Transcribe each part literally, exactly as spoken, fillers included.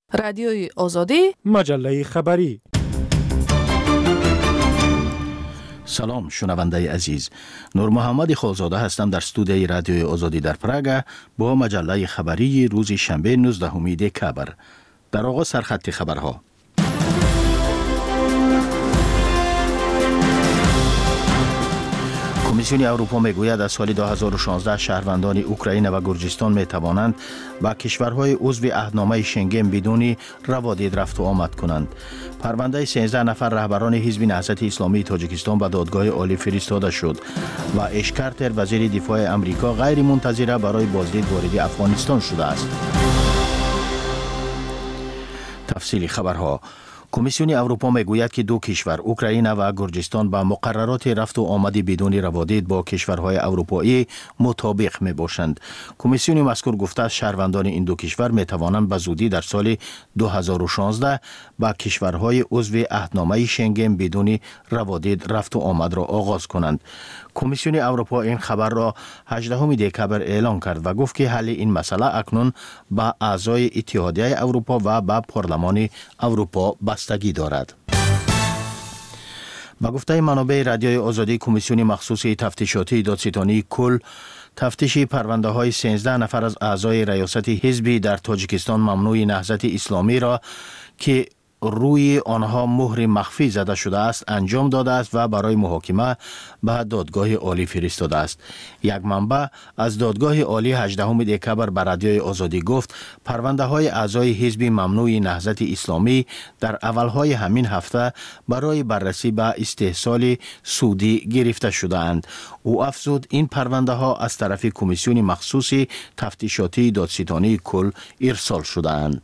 رادیوی آزادی، مجله خبری. سلام شنونده عزیز، نور محمد خالزاده هستم در استودیوی رادیوی آزادی در پراگ با مجله خبری روز شنبه نوزدهم دکبر. در آغاز سرخط خبرها. کمیسیون اروپا میگوید از سال دو هزار و شانزده شهروندان اوکراین و گرجستان می توانند با کشورهای عضو عهدنامه شنگن بدون روادید رفت و آمد کنند. پرونده سیزده نفر رهبران حزب نهضت اسلامی تاجیکستان به دادگاه عالی فرستاده شد و اش کارتر وزیر دفاع آمریکا غیر منتظره برای بازدید وارد افغانستان شده است. تفصیل خبرها. کمیسیون اروپا میگوید که دو کشور اوکراین و گرجستان با مقررات رفت و آمد بدون روادید با کشورهای اروپایی مطابق می باشند. کمیسیون مذکور گفته است شهروندان این دو کشور می توانند به زودی در سال دو هزار و شانزده با کشورهای عضو عهدنامه شنگن بدون روادید رفت و آمد را آغاز کنند. کمیسیون اروپا این خبر را هجدهم دکبر اعلام کرد و گفت که حل این مسئله اکنون با اعضای اتحادیه اروپا و با پارلمان اروپا بستگی دارد. با گفته منابع رادیوی آزادی، کمیسیون مخصوص تفتیشاتی دادستانی کل تفتیش پرونده های سیزده نفر از اعضای ریاست حزبی در تاجیکستان ممنوع نهضت اسلامی را که روی آنها مهر مخفی زده شده است انجام داده است و برای محاکمه به دادگاه عالی فرستاده است. یک منبع از دادگاه عالی هجدهم دکبر به رادیوی آزادی گفت پرونده های اعضای حزب ممنوع نهضت اسلامی در اولهای همین هفته برای بررسی به استحصال سودی گرفته شده اند. او افزود این پرونده ها از طرف کمیسیون مخصوص تفتیشاتی دادستانی کل ارسال شده اند.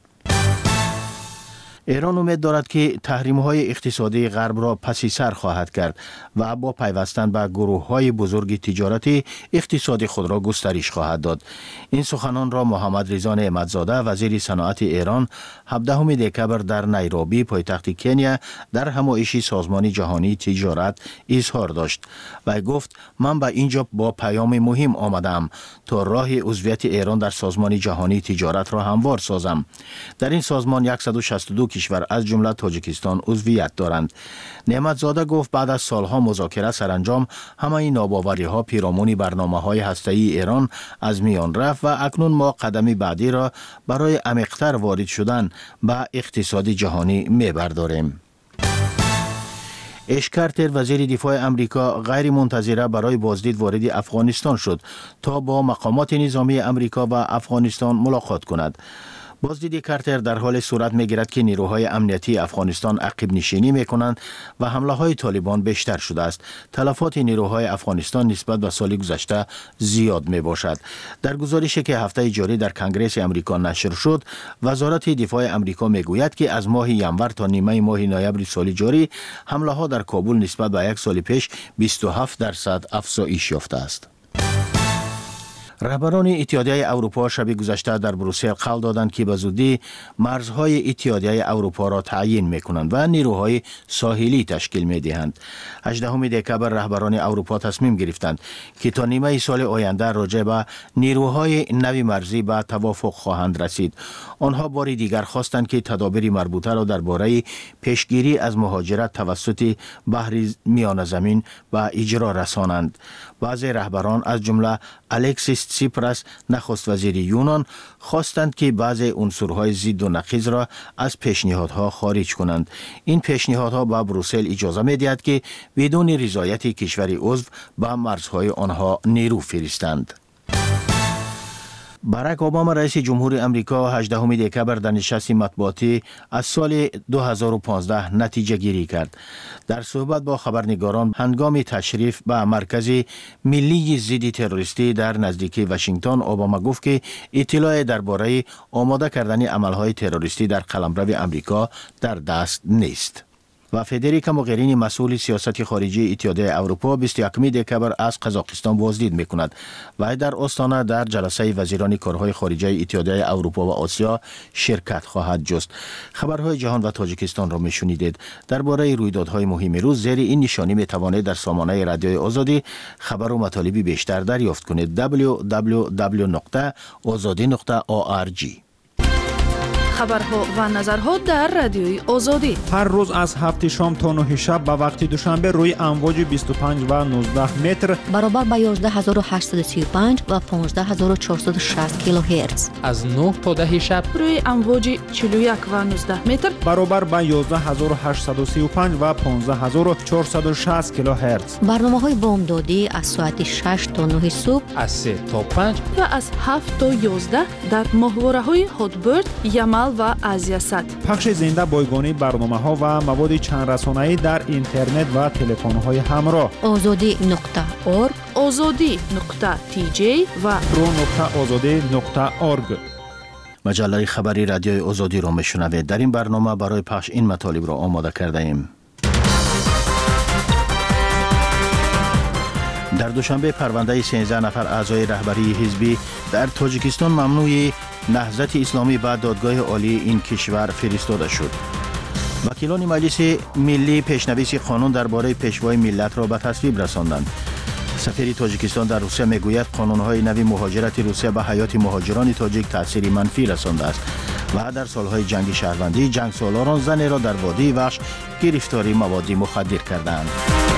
ایران امید دارد که تحریم‌های اقتصادی غرب را پس سر خواهد کرد و با پیوستن به گروه‌های بزرگ تجارتی اقتصاد خود را گسترش خواهد داد. این سخنان را محمد رضا نعمتزاده وزیر صنعت ایران هفدهم دکبر در نیروبی پایتخت کنیا در همایش سازمان جهانی تجارت اظهار داشت و گفت من به اینجا با پیام مهم آمدم تا راه عضویت ایران در سازمان جهانی تجارت را هموار سازم. در این سازمان صد و شصت و دو کشور از جمله تاجیکستان عضویت دارند. نعمتزاده گفت بعد از سالها مذاکره سرانجام همه این ناباوری ها پیرامون برنامه های هسته‌ای ایران از میان رفت و اکنون ما قدم بعدی را برای عمیق‌تر وارد شدن به اقتصاد جهانی می‌برداریم. اش کارتر وزیر دفاع آمریکا غیر منتظره برای بازدید وارد افغانستان شد تا با مقامات نظامی آمریکا و افغانستان ملاقات کند. بازدید کارتر در حال صورت می‌گیرد که نیروهای امنیتی افغانستان عقب نشینی می‌کنند و حمله‌های طالبان بیشتر شده است. تلفات نیروهای افغانستان نسبت به سال گذشته زیاد می‌باشد. در گزارشی که هفته جاری در کنگره آمریکا نشر شد، وزارت دفاع آمریکا می‌گوید که از ماه ینور تا نیمه ماه نوامبر سال جاری حمله‌ها در کابل نسبت به یک سال پیش بیست و هفت درصد افزایش یافته است. رهبران اتحادیه اروپا شب گذشته در بروسل قول دادند که به زودی مرزهای اتحادیه اروپا را تعیین می‌کنند و نیروهای ساحلی تشکیل می‌دهند. هجدهم دکبر رهبران اروپا تصمیم گرفتند که تا نیمه سال آینده راجع به نیروهای نوی مرزی به توافق خواهند رسید. آنها بار دیگر خواستند که تدابیر مربوطه را درباره پیشگیری از مهاجرت توسط بحر میانه زمین به اجرا رسانند. بعضی رهبران از جمله الکسیس سیپراس نخست وزیر یونان خواستند که بعضی عنصرهای ضد و نقیض را از پیشنهادها خارج کنند. این پیشنهادها به بروسل اجازه می‌دهد که بدون رضایت کشور عضو به مرزهای آنها نیرو فرستند. باراک اوباما رئیس جمهور امریکا هجدهم دکبر در نشست مطبوعاتی از سال دو هزار و پانزده نتیجه گیری کرد. در صحبت با خبرنگاران هنگام تشریف به مرکز ملی ضد تروریستی در نزدیکی واشنگتن، اوباما گفت که اطلاع درباره آماده کردن عملهای تروریستی در قلمرو امریکا در دست نیست. و فدریکا موگرینی مسئول سیاست خارجی اتحادیه اروپا بیست و یکم دکبر از قزاقستان بازدید می‌کند و در آستانه در جلسه وزیران کارهای خارجه اتحادیه اروپا و آسیا شرکت خواهد جست. خبرهای جهان و تاجیکستان را می‌شنیدید. درباره رویدادهای مهم روز زیر این نشانی می‌توانید در سامانه رادیوی آزادی خبر و مطالبی بیشتر دریافت کنید. دبلیو دبلیو دبلیو دات آزادی دات او آر جی. خبرها و نظرها در رادیوی آزادی. هر روز از هفت شام تا نه شب به وقت دوشنبه روی امواج بیست و پنج و نوزده متر برابر با یازده هزار و هشتصد و سی و پنج و پانزده هزار و چهارصد و شصت کیلوهرتز. از نه تا ده شب روی امواج چهل و یک و نوزده متر برابر با یازده هزار و هشتصد و سی و پنج و پانزده هزار و چهارصد و شصت کیلوهرتز. برنامه‌های بامدادی از ساعت شش تا نه صبح، از سه تا پنج و از هفت تا یازده در ماهواره‌های هاتبرد، یمل و آزیاسات. پخش زنده بایگانی برنامه‌ها و مواد چند رسانه‌ای در اینترنت و تلفن‌های همراه. آزادی نقطه اورگ، آزادی نقطه تی جی و رو نقطه آزادی نقطه اورگ. مجله خبری رادیوی آزادی را میشنوید. در این برنامه برای پخش این مطالب را آماده کرده ایم. در دوشنبه پرونده سیزده نفر اعضای رهبری حزبی در تاجیکستان ممنوع نهضت اسلامی به دادگاه عالی این کشور فرستاده شد. وکیلان مجلس ملی پیشنویس قانون درباره پیشوای ملت را به تصویب رساندند. سفیر تاجیکستان در روسیه میگوید قانون‌های نوی مهاجرت روسیه به حیات مهاجران تاجیک تأثیر منفی رسانده است و در سالهای جنگ شهروندی جنگ سالاران زن را در وادی وحش گرفتاری مواد مخدر کردند.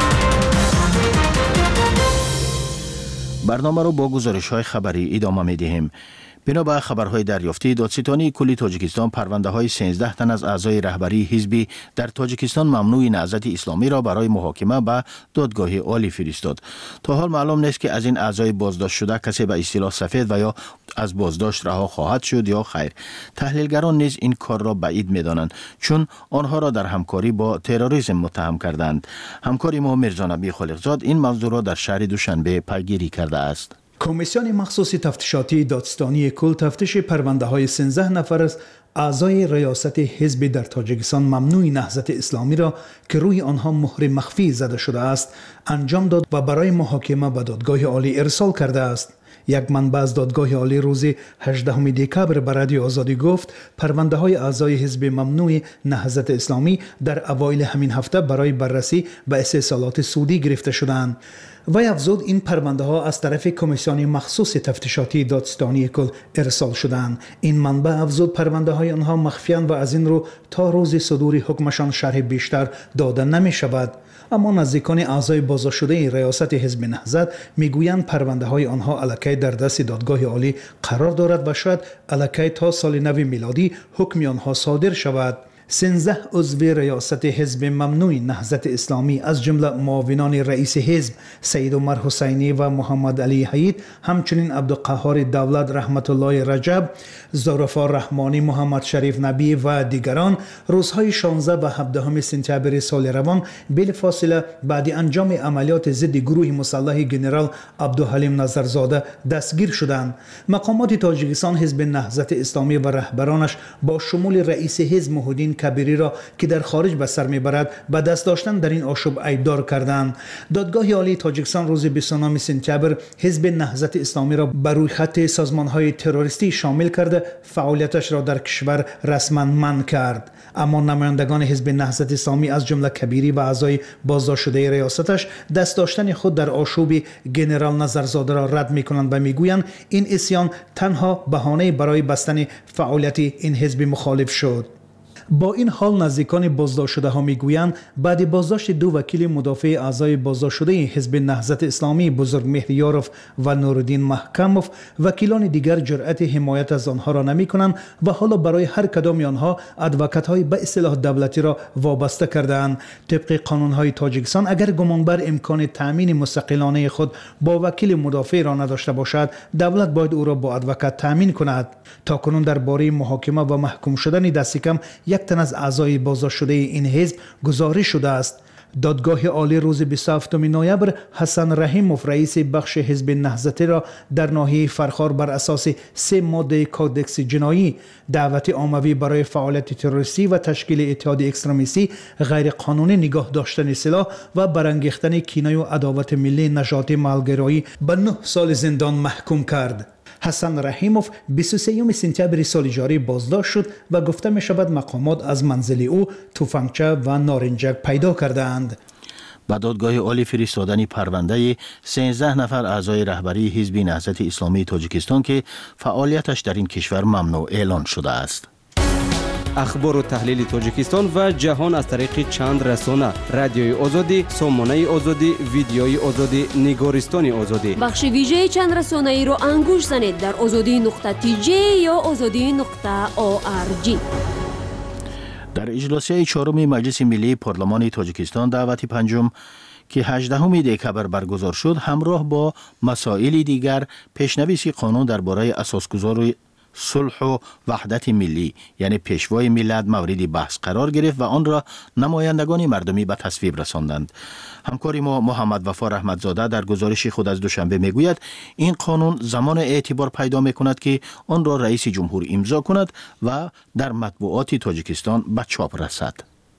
برنامه را با گزارش‌های خبری ادامه می‌دهیم. بنا به خبرهای دریافتی، دادستانی کلی تاجیکستان پرونده های سیزده تن از اعضای رهبری حزبی در تاجیکستان ممنوع نهضت اسلامی را برای محاکمه به دادگاه عالی فرستاد. تا حال معلوم نیست که از این اعضای بازداشت شده کسی به اصطلاح سفید و یا از بازداشت رها خواهد شد یا خیر. تحلیلگران نیز این کار را بعید می‌دانند، چون آنها را در همکاری با تروریسم متهم کردند. همکاری ما میرزا نبی خالقزاد این موضوع را در شهر دوشنبه پیگیری کرده است. کمیسیون مخصوص تفتیشاتی دادستانی کل تفتیش پرونده های سیزده نفر از اعضای ریاست حزب در تاجیکستان ممنوع نهضت اسلامی را که روی آنها مهر مخفی زده شده است انجام داد و برای محاکمه به دادگاه عالی ارسال کرده است. یک منبع از دادگاه عالی روز هجدهم دکبر به رادیو آزادی گفت پرونده های اعضای حزب ممنوع نهضت اسلامی در اوایل همین هفته برای بررسی به استحصالات سودی گرفته شدند. و افزود این پرونده ها از طرف کمیسیون مخصوص تفتیشاتی دادستانی کل ارسال شدند. این منبع افزود پرونده های آنها مخفیان و از این رو تا روز صدور حکمشان شرح بیشتر داده نمی شود. اما نزدیکان اعضای بازداشت شده ریاست حزب نهضت میگویند پرونده های آنها الکی در دست دادگاه عالی قرار دارد و شاید الکی تا سال نو میلادی حکم آنها صادر شود. سیزده عضو ریاست حزب ممنوع نهضت اسلامی از جمله معاونان رئیس حزب سید عمر حسینی و محمد علی حید، همچنین عبدالقهار دولت رحمت الله رجب، ظرفا رحمانی، محمد شریف نبی و دیگران روزهای شانزده و هفدهم سپتامبر سال روان بلافاصله بعد انجام عملیات ضد گروه مسلح جنرال عبدالحلیم نظرزاده دستگیر شدند. مقامات تاجیکستان حزب نهضت اسلامی و رهبرانش با شمول رئیس حزب محمدین کبیری را که در خارج به سر میبرد به دست داشتن در این آشوب عیبدار کردند. دادگاه عالی تاجیکستان روز بیست و نه سپتامبر حزب نهضت اسلامی را بر روی خط سازمان‌های تروریستی شامل کرده فعالیتش را در کشور رسما منع کرد. اما نمایندگان حزب نهضت اسلامی از جمله کبیری و اعضای بازداشت شده ریاستش دست داشتن خود در آشوب جنرال نظرزاده را رد می‌کنند و میگویند این عصیان تنها بهانه برای بستن فعالیت این حزب مخالف شد. با این حال نزدیکان بازداشت شده ها میگویند بعد بازداشت دو وکیل مدافع اعضای بازداشت شده حزب نهضت اسلامی بزرگ مهریاروف و نورالدین محکموف، وکیلان دیگر جرأت حمایت از آنها را نمی کنند و حالا برای هر کدام آنها ادوکات های به اصطلاح دولتی را وابسته کردند. طبق قانون های تاجیکستان اگر گمانبر امکان تامین مستقلانه خود با وکیل مدافع را نداشته باشد، دولت باید او را با ادوکات تامین کند. تاکنون درباره محاکمه و محکوم شدن دست کم یک تن از اعضای بازداشت شده این حزب گزارش شده است. دادگاه عالی روز بیست و هفتم نوامبر حسن رحیموف رئیس بخش حزب نهضتی را در ناحیه فرخار بر اساس سه ماده کودکس جنایی دعوت عمومی برای فعالیت تروریستی و تشکیل اتحاد اکستریمیستی غیر قانونی نگاه داشتن سلاح و برانگیختن کینه و عداوت ملی نژادی ملگرایی به نه سال زندان محکوم کرد. حسن رحیموف بیست و سوم سپتامبر سال جاری بازداشت شد و گفته می شود مقامات از منزل او تفنگچه و نارنجک پیدا کردند. به دادگاه عالی فرستادن پرونده سیزده نفر اعضای رهبری حزب نهضت اسلامی تاجیکستان که فعالیتش در این کشور ممنوع اعلان شده است. اخبار و تحلیل تاجیکستان و جهان از طریق چند رسانه: رادیوی آزادی، سامانه آزادی، ویدیوی آزادی، نگارستان آزادی. بخش ویژه چند رسانه ای را انگوش زنید در آزادی نقطه تی جی یا آزادی نقطه او آر جی. در اجلاسی چهارم مجلس ملی پارلمان تاجیکستان دعوت پنجم که هجدهم دکبر برگزار شد، همراه با مسائل دیگر پیشنویس قانون درباره اساسگذاری صلح و وحدت ملی یعنی پیشوای ملت مورد بحث قرار گرفت و آن را نمایندگان مردمی به تصویب رساندند. همکار ما محمد وفا رحمتزاده در گزارش خود از دوشنبه میگوید این قانون زمان اعتبار پیدا میکند که آن را رئیس جمهور امضا کند و در مطبوعات تاجیکستان به چاپ رسد.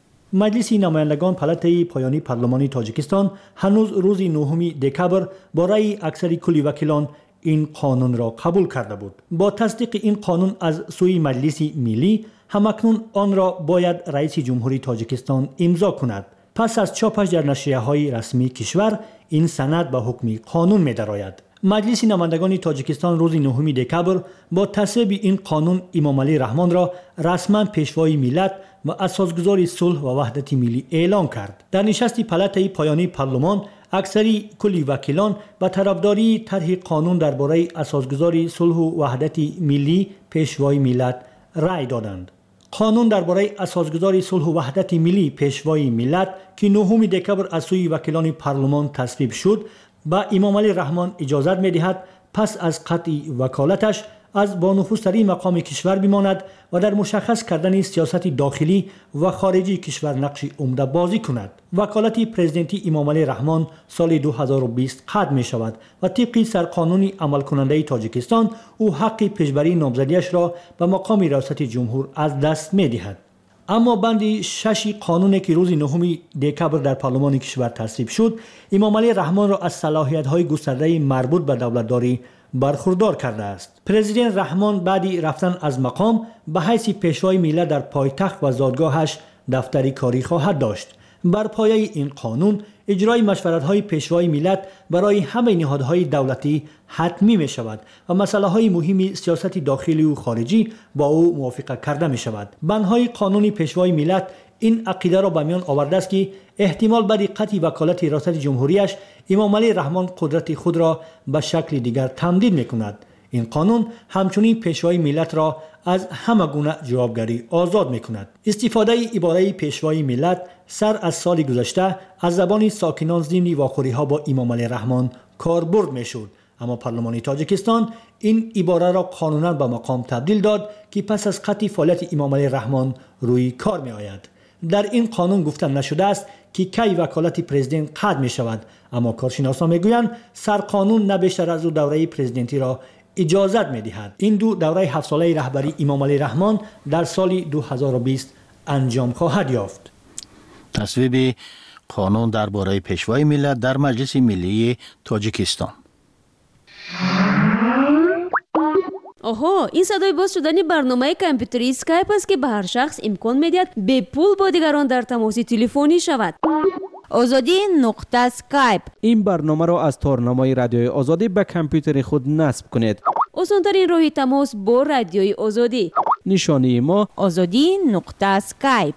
مجلس نمایندگان پالاتای پایانی پارلمانی تاجیکستان هنوز روز نهم دکبر با رأی اکثر کل وکیلان این قانون را قبول کرده بود. با تصدیق این قانون از سوی مجلس ملی، همکنون آن را باید رئیس جمهوری تاجیکستان امضا کند. پس از چاپش در نشریه‌های رسمی کشور، این سند به حکم قانون می درآید. مجلس نمایندگان تاجیکستان روز نهم دکبر با تصویب این قانون امام علی رحمان را رسما پیشوای ملت و اساسگذار صلح و وحدت ملی اعلام کرد. در نشست پالاتای پایانی پارلمان، اکثری کلی وکیلان به طرفداری طرح قانون درباره اساسگذاری صلح و وحدت ملی پیشوای ملت رأی دادند. قانون درباره اساسگذاری صلح و وحدت ملی پیشوای ملت که نهم دکبر از سوی وکیلان پارلمان تصویب شد، با امام علی رحمان اجازت می‌دهد پس از قطع وکالتش از بانفوذترین مقام کشور بماند و در مشخص کردن سیاست داخلی و خارجی کشور نقش عمده بازی کند. وکالت پرزیدنتی امام علی رحمان سال دو هزار و بیست ختم می شود و طبق سرقانون عمل کننده تاجیکستان او حق پیشبری نامزدیش را به مقام ریاست جمهور از دست می دهد. اما بند شش قانونی که روز نهم دکبر در پارلمان کشور تصویب شد، امام علی رحمان را از صلاحیت‌های گسترده مربوط به دولتداری برخوردار کرده است. پرزیدنت رحمان بعد رفتن از مقام به حیث پیشوای ملت در پایتخت و زادگاهش دفتری کاری خواهد داشت. بر پایه این قانون اجرای مشورت‌های پیشوای ملت برای همه نهادهای دولتی حتمی می شود و مسائل مهم سیاست داخلی و خارجی با او موافقه کرده می شود. بندهای قانون پیشوای ملت این عقیده را به میان آورده است که احتمال بعد قطع وکالت ریاست جمهوریش امام علی رحمان قدرت خود را به شکل دیگر تمدید می کند. این قانون همچنین پیشوای ملت را از همه گونه جوابگری آزاد می کند. استفاده عباره پیشوای ملت سر از سال گذشته از زبان ساکنان ضمن واخوری ها با امام علی رحمان کاربرد می شد، اما پارلمان تاجیکستان این عباره را قانونا به مقام تبدیل داد که پس از قطع فعالیت امام علی رحمان روی کار می آید. در این قانون گفته نشده است که کی وکالت پرزیدنت قطع می شود، اما کارشناسان می گویند سرقانون نه بیشتر از دو دوره پرزیدنتی را اجازت می دهد. این دو دوره هفت ساله رهبری امام علی رحمان در سال دو هزار و بیست انجام خواهد یافت. تصویب قانون درباره پیشوای ملت در مجلس ملی تاجیکستان. آها، این صدای باز شدن برنامه کامپیوتری اسکایپ است که به هر شخص امکان می‌دهد به پول با دیگران در تماس تلفنی شود. آزادی نقطه اسکایپ. این برنامه را از تارنمای رادیوی آزادی به کامپیوتر خود نصب کنید. آسان‌ترین راه تماس با رادیوی آزادی. نشانی ما آزادی نقطه اسکایپ.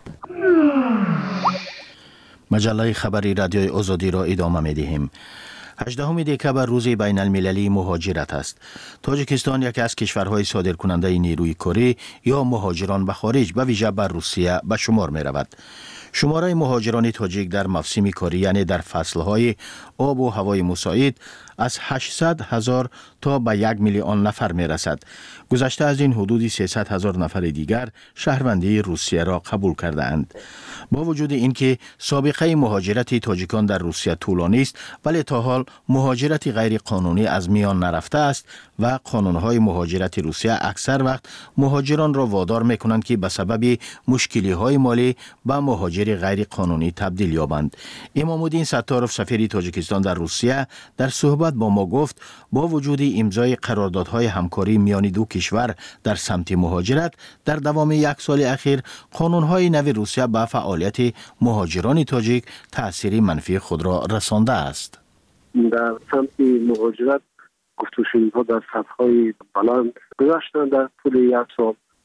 مجله خبری رادیوی آزادی را ادامه می‌دهیم. هجدهم دکبر روز بین المللی مهاجرت است. تاجیکستان یکی از کشورهای صادرکننده نیروی کاری یا مهاجران به خارج به ویژه بر روسیه به شمار می رود. شماره مهاجران تاجیک در موسم کاری یعنی در فصلهای آب و هوای مساعد از هشتصد هزار تا به یک میلیون نفر می رسد. گذشته از این حدود سیصد هزار نفر دیگر شهروندی روسیه را قبول کرده اند. با وجود اینکه سابقه مهاجرت تاجیکان در روسیه طولانی است، ولی تا حال مهاجرت غیر قانونی از میان نرفته است و قانونهای مهاجرت روسیه اکثر وقت مهاجران را وادار می کنند که به سبب مشکلی های مالی به مهاجر غیر قانونی تبدیل یابند. امام الدین ستارov سفیر تاجیکستان در روسیه در صحبت با ما گفت با وجود امضای قراردادهای همکاری میان دو کشور در سمت مهاجرت، در دوام یک سال اخیر قانونهای نو روسیه به فعالیت مهاجران تاجیک تأثیر منفی خود را رسانده است. در سمت مهاجرت گفتگوها در سطح‌های بلند گذاشتند در طول یک سال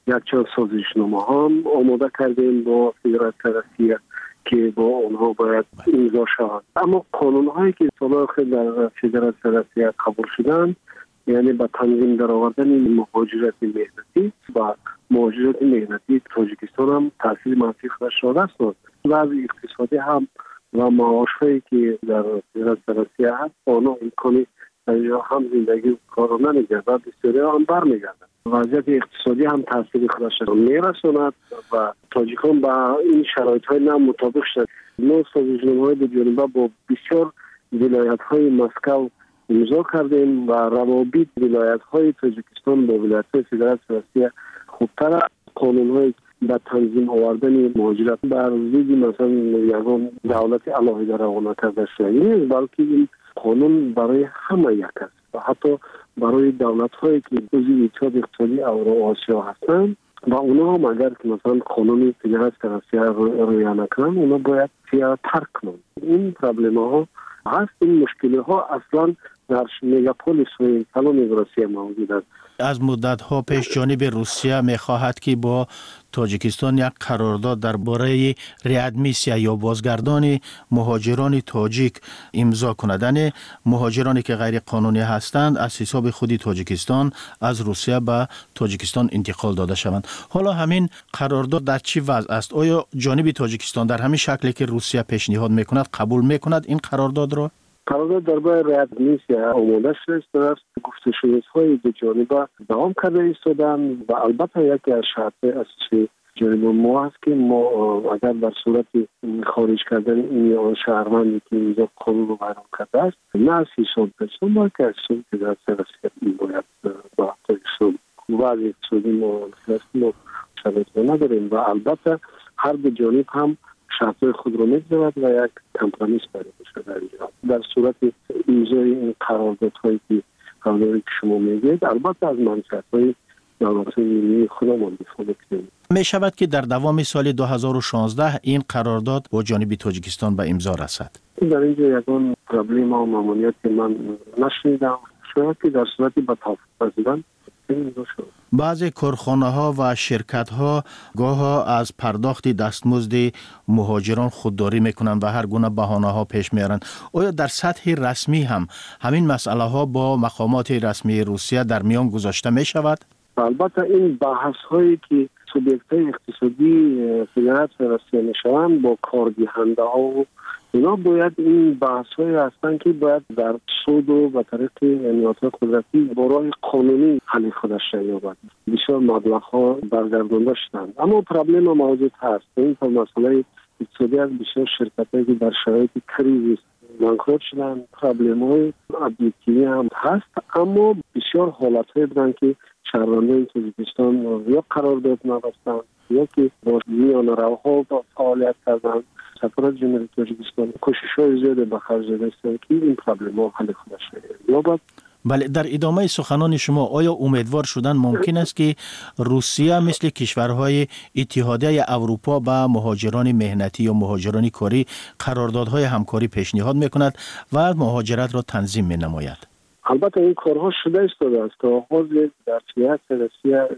یک چند سازشنامه هم آماده کردیم با فدراسیون روسیه که با اونها باید امضا شود. اما قانون هایی که سال خیلی در فدراسیون روسیه قبول شدن، یعنی با تنظیم در آوردن مهاجرت مهنتی و مهاجرت مهنتی تاجیکستان هم تاثیر منفی خودش را دست داد. وضع اقتصادی هم و معاش هایی که در فدراسیون روسیه هست، آنها امکانی هم زندگی و کار را نمیگرد و بسیاری هم برمیگردند. وضعیت اقتصادی هم تاثیر خودش را میرساند و تاجیکان با این شرایط های نه مطابق شد. ما سازشنامه های دو جانبه با بسیار ولایت های مسکو امضا کردیم و روابط ولایت های تاجیکستان با ولایت های فدراسیون روسیه خوبتر قانون های به تنظیم آوردن مهاجرت بر ضد مثلا یگان دولت علاهه روانه کرده شده نیست، بلکه این قانون برای همه یک است و حتی برای دولت هایی که جزء اتحاد اقتصادی اورو آسیا هستند و اونا هم اگر که مثلا قانون فدراسیون روسیه رعایت نکنند، اونا باید فعلا ترک کنند. این پروبلم ها هست. این مشکل ها اصلا در مگاپولیس و کلان روسیه موجود است. از مدت ها پیش جانب روسیه می خواهد که با تاجیکستان یک قرارداد درباره ریادمیسیا یا بازگردان مهاجران تاجیک امضا کندن. مهاجرانی که غیر قانونی هستند از حساب خودی تاجیکستان از روسیه به تاجیکستان انتقال داده شوند. حالا همین قرارداد در چی وضع است؟ آیا جانب تاجیکستان در همین شکلی که روسیه پیشنهاد میکند قبول میکند این قرارداد را؟ قرارداد درباره ریادمیسیا آماده شده است. گفتگوهای دو جانبه دوام کرده ایستادند و البته یکی از شرط اساسی جانب ما است که ما اگر در صورت خارج کردن این آن شهروندی که اینجا قانون رو بیان کرده است، نه از حساب پرسون بلکه از حساب فدراسیون روسیه باید با تاجیکستان وضع اقتصادی ما ما شرایط رو نداریم و البته هر دو جانب هم شرط خود رو میگذارد و یک کمپرومیس پیدا بشه در اینجا. در صورت امضای این قراردادهایی که قراردادی که شما میگید، البته از منفعت‌های دولت ملی خودمان دفاع میکنیم. می شود که در دوام سال دو هزار و شانزده این قرارداد با جانب تاجیکستان به امضا رسد. در اینجا یکان پرابلم و مامانیت من نشنیدم. شاید که در صورتی به توافق رسیدن امضا شد. بعضی کارخانه ها و شرکت ها گاه ها از پرداخت دستمزد مهاجران خودداری میکنند و هر گونه بهانه ها پیش میارند. آیا در سطح رسمی هم همین مسئله ها با مقامات رسمی روسیه در میان گذاشته می شود؟ البته این بحث هایی که سوبیکت اقتصادی فدراسیون روسیه میشوند با کاردهنده ها و اینا باید این بحث های هستند که باید در سود و به طریق نیات قدرتی با راه قانونی حل خودش یابد. بسیار مبلغ ها برگردانده شدند، اما پرابلم موجود هست. این مسئله اقتصادی از بسیار شرکت هایی که در شرایط کریزیس بانکروت شدن، پرابلم های ابجکتیوی هم هست، اما بسیار حالت های بودن که شهروندان تاجیکستان یا قرارداد نبستند یا که با میان روها فعالیت کردند. سفارت جمهوری تاجیکستان کوشش‌های زیاد به خرج داده است که این پرابلم‌ها حل خودش یابد. بله، در ادامه سخنان شما آیا امیدوار شدن ممکن است که روسیه مثل کشورهای اتحادیه اروپا با مهاجران مهنتی یا مهاجران کاری قراردادهای همکاری پیشنهاد می‌کند و مهاجرت را تنظیم می‌نماید؟ البته این کارها شده ایستاده است. تا آغاز در سیاست روسیه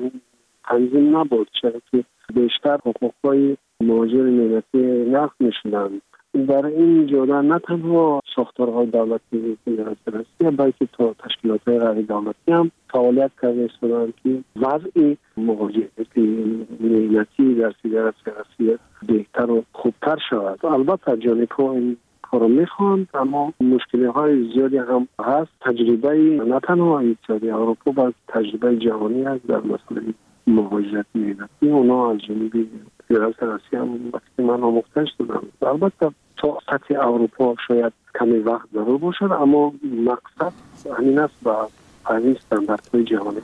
تنظیم نبود، چرا که بیشتر حقوق‌های مهاجر مهنتی نقض می‌شدند. در این جاده نه تنها ساختارهای دولتی فدراسیون روسیه بلکه تا تشکیلات‌های غیر دولتی هم فعالیت کرده ایستادند که وضع مهاجرت مهنتی در فدراسیون روسیه بهتر و خوبتر شود. البته جانب‌ها این کارو میخواند، اما مشکل‌های زیادی هم هست. تجربه نه تنها اتحادیه اروپا بلکه تجربه جهانی است در مسئله مهاجرت مهنتی. اونا از جانب فدراسیون روسیه هم وقتی من آموخته شدم. البته تا سطح اروپا شاید کمی وقت ضرور باشد، اما مقصد همین است و همین استانداردهای جهانی.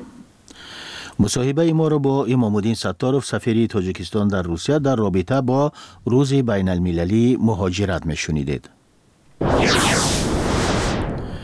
مصاحبه ما را با امام الدین ستارov سفیر تاجیکستان در روسیه در رابطه با روز بین المللی مهاجرت میشنیدید.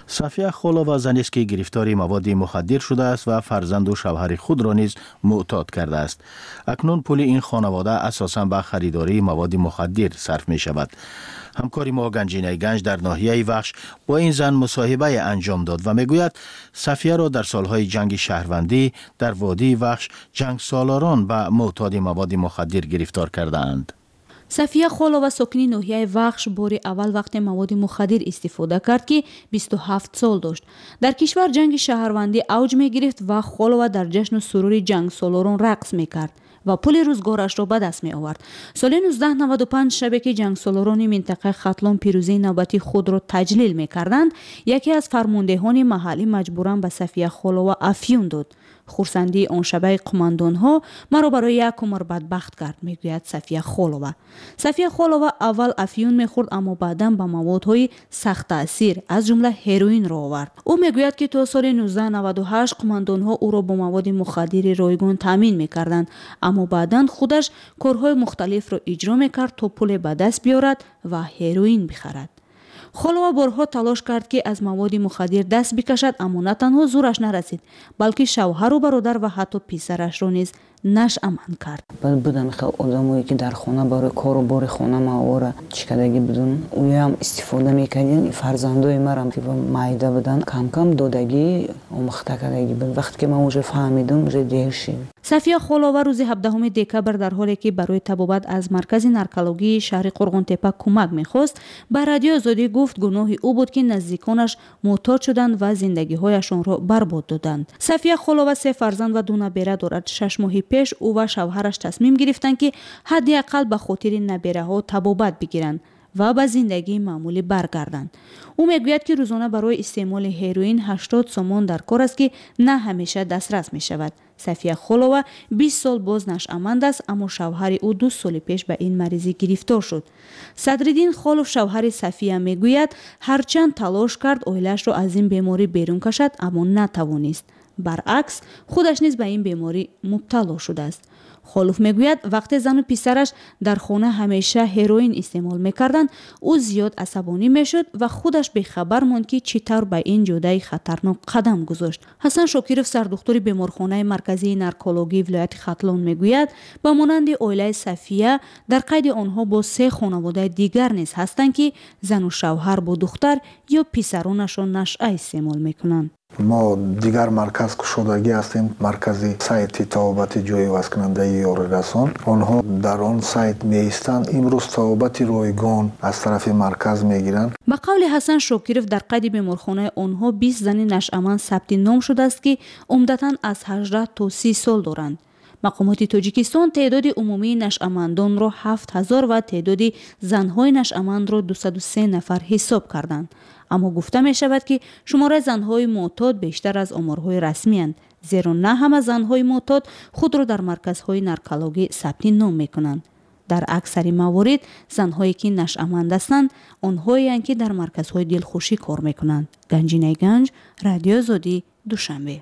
صفیه خولووا زنی است که گرفتار مواد مخدر شده است و فرزند و شوهر خود را نیز معتاد کرده است. اکنون پول این خانواده اساساً به خریداری مواد مخدر صرف می شود. همکاری ما گنجینه گنج در ناحیه وخش با این زن مصاحبه انجام داد و میگوید صفیه را در سالهای جنگ شهروندی در وادی وخش جنگ سالاران به معتاد مواد مخدر گرفتار کرده اند. صفیه خولووا ساکنی ناحیه وخش باری اول وقت مواد مخدر استفاده کرد که بیست و هفت سال داشت. در کشور جنگ شهروندی اوج می گرفت و خولووا در جشن و سرور جنگ سالاران رقص می کرد و پول روزگارش را به دست می آورد. سال نوزده نود و پنج شبی که جنگ سالاران منطقه ختلان پیروزی نوبتی خود را تجلیل می کردند، یکی از فرماندهان محلی مجبوراً به صفیه خولووا افیون داد. خورسندی آن شبه قماندان ها مرا برای یک عمر بدبخت کرد، میگوید صفیه خولووا. صفیه خولووا اول افیون میخورد اما بعدا به موادهای سخت تاثیر از جمله هروئین را آورد. او میگوید که تا سال نوزده نود و هشت قماندان ها او را با مواد مخدر رایگان تامین میکردند، اما بعدا خودش کارهای مختلف را اجرا میکرد تا پول به دست بیارد و هروئین بخرد. خولووا بارها تلاش کرد که از مواد مخدر دست بکشد، اما نه تنها زورش نرسید بلکه شوهر و برادر و حتی پسرش را نیز نشأمن کرد. بعد بودم خیلی آدمایی که در خانه برای کار و بار خانه ما چیکارگی بدون اوی هم استفاده میکردن. فرزندای مرا که معده بدن کم کم دادگی آموخته کردگی بود. وقتی که من اونجا فهمیدم اونجا دیر شد. صفیه خولووا روز هفدهم دکبر در حالی که برای تبابت از مرکز نارکولوژی شهر قرغنتپه کمک میخواست به رادیو آزادی گفت گناه او بود که نزدیکانش معتاد شدند و زندگی‌هایشان را برباد دادند. صفیه خولووا سه فرزند و دو نبیره دارد. شش ماه پیش او و شوهرش تصمیم گرفتند که حداقل به خاطر نبیره‌ها تبابت بگیرند و به زندگی معمولی برگردند. او میگوید که روزانه برای استعمال هروئین هشتاد سومون در کار است که نه همیشه دسترس می شود. صفیه خولووا بیست سال باز نشأمند است، اما شوهر او دو سال پیش به این مریضی گرفتار شد. صدرالدین خالوف شوهر صفیه میگوید هرچند تلاش کرد عائله‌اش را از این بیماری بیرون کشد اما نتوانست. برعکس خودش نیز به این بیماری مبتلا شده است. خالوف میگوید وقتی زن و پسرش در خانه همیشه هروئین استعمال میکردند، او زیاد عصبانی میشد و خودش به خبر ماند که چطور به این جاده خطرناک قدم گذاشت. حسن شاکرов سردختر بیمارخانه مرکزی نارکولوژی ولایت ختلان میگوید با مانند عائله صفیه در قید آنها با سه خانواده دیگر نیز هستند که زن و شوهر با دختر یا پسرانشان نشأه استعمال میکنند. ما دیگر مرکز کشودگی هستیم، مرکزی سایت تبابت جوی واسکننده یاری رسان. آنها در آن سایت می ایستند. امروز تبابت رایگان از طرف مرکز می گیرند. با قول حسن شاکرов در قید بیمارخانه آنها بیست زن نشأمند ثبت نام شده است که عمدتاً از هجده تا سی سال دارند. مقامات تاجیکستان تعداد عمومی نشأمندان را هفت هزار و تعداد زنهای نشأمند را دویست و سه نفر حساب کردند. اما گفته می شود که شماره زنهای معتاد بیشتر از آمارهای رسمی اند، زیرا نه همه زنهای معتاد خود را در مرکزهای نارکولوژی ثبت نام می کنند. در اکثر موارد زنهایی که نشأمند هستند آنهایی اند که در مرکزهای دلخوشی کار می کنند. گنجینه گنج، رادیو آزادی، دوشنبه.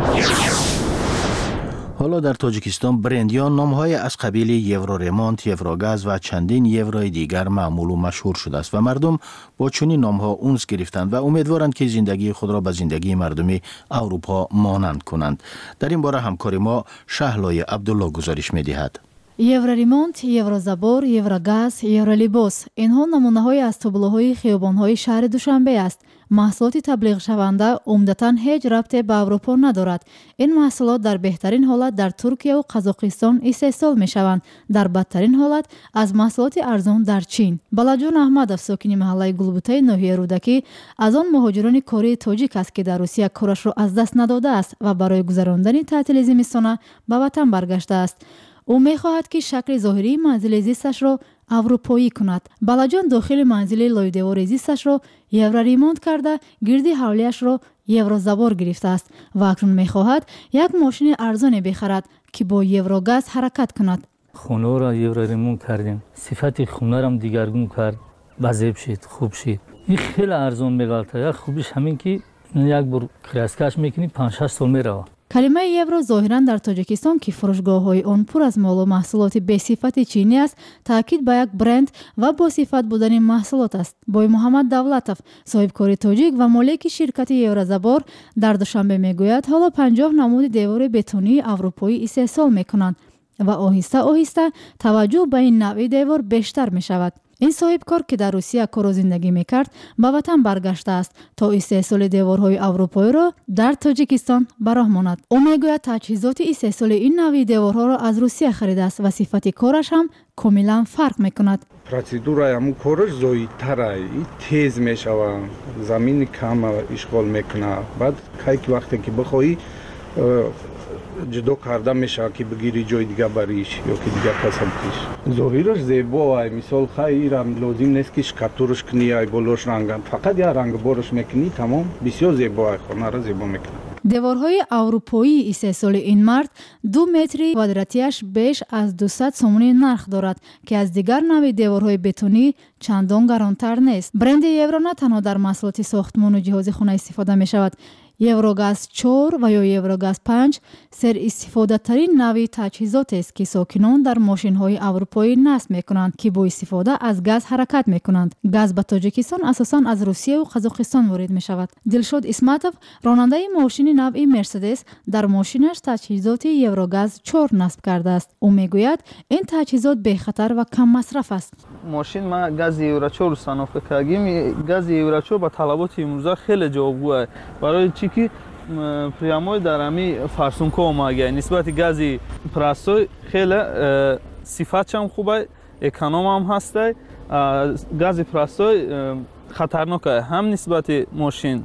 حالا در تاجیکستان برندیان نامهای از قبیل یورورمونت، یوروگاز و چندین یوروی دیگر معمول و مشهور شده است و مردم با چنین نامها اونس گرفتند و امیدوارند که زندگی خود را به زندگی مردمی اروپا مانند کنند. در این باره همکار ما شهلای عبدالله گزارش می‌دهد. یوروریمونت، یوروزبور، یوروگاز، یورولیبوس اینها نمونه‌های از تابلوهای خیابان‌های شهر دوشنبه است. محصولات تبلیغ شونده عمدتاً هیچ ربطی به اروپا ندارد. این محصولات در بهترین حالت در ترکیه و قزاقستان استحصال می‌شوند، در بدترین حالت از محصولات ارزان در چین. بلاجان احمدов ساکن محله گلبوته ناحیه رودکی از آن مهاجران کره تاجیک است که در روسیه کارش را از دست نداده است و برای گذراندن تعطیل زمستانه به وطن برگشته است. او می‌خواهد که شکل ظاهری منزل زیستش را اروپایی کند. بلاجان داخل منزل لایدوار زیستش را یورو ریمونت کرده گردی حولیش را یورو زبار گرفته است و اکنون می‌خواهد یک ماشین ارزان بخرد که با یورو گاز حرکت کند. خونه را یورو ریمونت کردیم. صفت خونه را هم دیگرگون کرد. بزیب شد، خوب شد. این خیلی ارزان می‌گالته. یک خوبیش همین که یک بار کراسکاش می‌کنی پنج شش سال می‌ره. کلمه یورو ظاهرا در تاجیکستان که فروشگاه‌های آن پر از مال و محصولات به‌صفت چینی است، تاکید به یک برند و با صفت بودن محصولات است. بای محمد دولتوف، صاحبکار تاجیک و مالک شرکت یورزبار، در دوشنبه میگوید حالا پنجاه نمود دیوار بتونی اروپایی استحصال میکنند و آهسته آهسته توجه به این نوع دیوار بیشتر می شود. این صاحب کار که در روسیه کار و زندگی میکرد به وطن برگشته است تا استحصال دیوارهای اروپایی را در تاجیکستان براه ماند. او میگوید تجهیزات استحصال این نوع دیوارها را از روسیه خریده است و صفت کارش هم کاملا فرق میکند. پروسیدورای همون کارش زودتره، تیز میشود، زمین کم اشغال میکنه. بعد که وقتی که بخوایی جدا کرده میشه که بگیری جای دیگه بریش یا که دیگه قسم کش. ظاهرش زیبا است. مثال خیلی لازم نیست که شکاتورش کنی ای بالوش رنگ، فقط یا رنگ بارش میکنی تمام بسیار زیبا است. خانه را زیبا میکنه. دیوارهای اروپایی استحصال این مرد دو متری کوادراتیش بیش از دویست سومون نرخ دارد که از دیگر نوع دیوارهای بتونی چندان گرانتر نیست. برند یورو نه تنها در محصولات ساختمان و جهاز خانه استفاده می شود. یوروگاز چهار و یا یوروگاز پنج سر استفاده ترین نوع تجهیزات است که ساکنان در ماشین های اروپایی نصب می کنند که با استفاده از گاز حرکت می کنند. گاز به تاجیکستان اساساً از روسیه و قزاقستان وارد می شود. دلشاد اسمتوف، راننده ماشین نوع مرسدس، در ماشینش تجهیزات یوروگاز چهار نصب کرده است. او می گوید این تجهیزات بی خطر و کم مصرف است. ماشین ما گاز یورو چهار صنافه کردیم. گاز یورو چهار با طلبات امروزه خیلی جوابگو است. برای چی که پریاموی در امی فرسونکو اومده نسبت گازی پرستوی خیلی صفاتش هم خوبه، اکانوم هم هسته. گازی پرستوی خطرناکه هم نسبت ماشین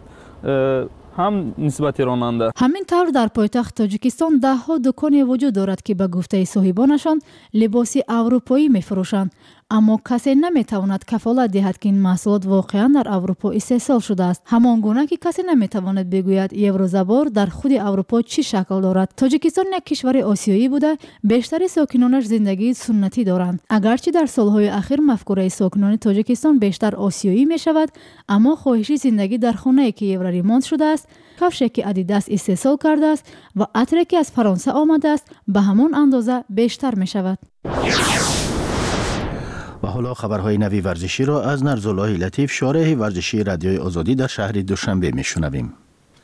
هم نسبت راننده. همین طور در پایتخت تاجیکستان ده ها دکان وجود دارد که به گفته صاحبانشان لباس اروپایی میفروشند، اما کسی نمیتواند کفالت دهد که این محصولات واقعا در اروپا استحصال شده است. همان گونه که کسی نمیتواند بگوید یوروزبار در خود اروپا چی شکل دارد. تاجیکستان یک کشور آسیایی بوده، بیشتر ساکنانش زندگی سنتی دارند. اگرچه در سالهای اخیر مفکوره ساکنان تاجیکستان بیشتر آسیایی می شود، اما خواهش زندگی در خانه‌ای که یورو ریمونت شده است، کفشی که ادیداس استحصال کرده است و عطری که از فرانسه آمده است به همان اندازه بیشتر می شود. و حالا خبرهای نوی ورزشی را از نرزالله لطیف، شارح ورزشی رادیوی آزادی در شهر دوشنبه میشنویم.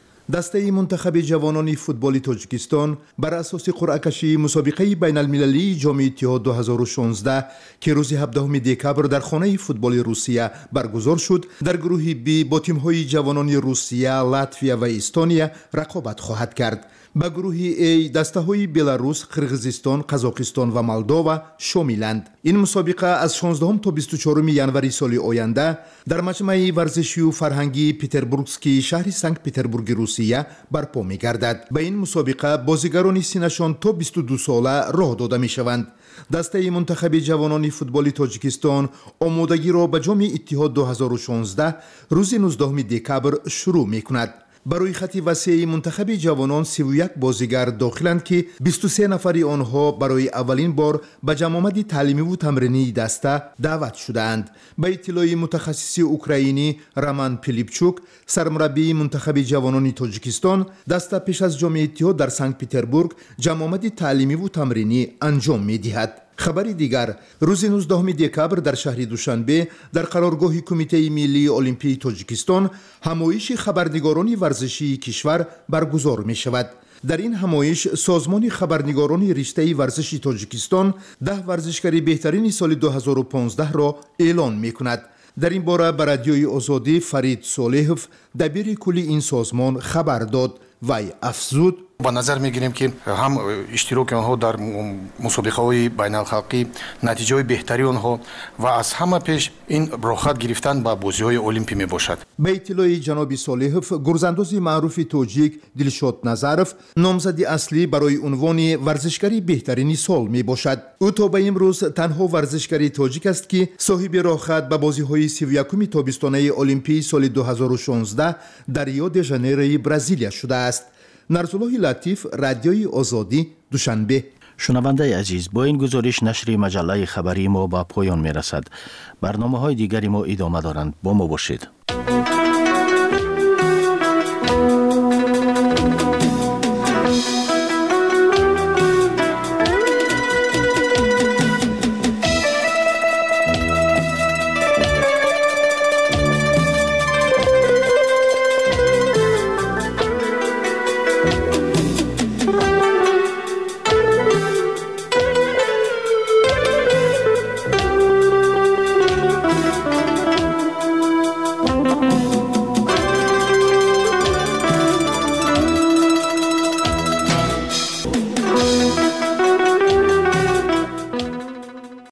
دسته منتخب جوانان فوتبال تاجیکستان بر اساس قرعه کشی مسابقه بین المللی جام اتحاد دو هزار و شانزده که روز هفدهم دکبر در خانه فوتبال روسیه برگزار شد، در گروه بی با تیم‌های جوانان روسیه، لاتویا و استونیا رقابت خواهد کرد. به گروه ای دسته‌های بلاروس، قرغیزستان، قزاقستان و مولداوا شاملند. این مسابقه از شانزدهم تا بیست و چهارم ژانویه سال آینده در مجمع ورزشی و فرهنگی پتربورگسکی شهر سنت پتربورگ روسیه برپا می‌گردد. به این مسابقه بازیگران سنشان تا بیست و دو ساله راه داده می‌شوند. دسته منتخب جوانان فوتبال تاجیکستان آمادگی را به جام اتحاد دو هزار و شانزده روز نوزدهم دکبر شروع می‌کند. برای خط وسیع منتخب جوانان سی و یک بازیگر داخلند که بیست و سه نفری آنها برای اولین بار به جمع تعلیمی و تمرینی دسته دعوت شدند. به اطلاع متخصص اوکراینی رامان پیلیپچوک، سرمربی منتخب جوانان تاجیکستان، دسته پیش از جام اتحاد در سنت پتربورگ جمع تعلیمی و تمرینی انجام می‌دهد. خبری دیگر، روز نوزدهم دکبر در شهر دوشنبه در قرارگاه کمیته ملی المپی تاجیکستان همایش خبرنگاران ورزشی کشور برگزار می شود. در این همایش سازمان خبرنگاران رشته ورزشی تاجیکستان ده ورزشکار بهترین سال دو هزار و پانزده را اعلان می کند. در این باره به رادیوی آزادی فرید صالحов دبیر کلی این سازمان خبر داد. وی افزود: با نظر میگیریم که هم اشتراک آنها در مسابقه های بین الخلقی نتیجه بهتری آنها و از همه پیش این راحت گرفتن به بازی های المپی می باشد. به اطلاع جناب صالحov، گرزانداز معروف تاجیک دلشاد نظرov نامزد اصلی برای عنوان ورزشکاری بهترین سال می باشد. او تا به امروز تنها ورزشکاری تاجیک است که صاحب راحت به بازی های سی و یکم تابستانه المپی سال دو هزار و شانزده در ریو د ژانیروی برزیلیا شده است. نرزالله لطیف، رادیوی آزادی، دوشنبه. شنونده عزیز، با این گزارش نشر مجله خبری ما به پایان می رسد. برنامه های دیگری ما ادامه دارند. با ما باشید.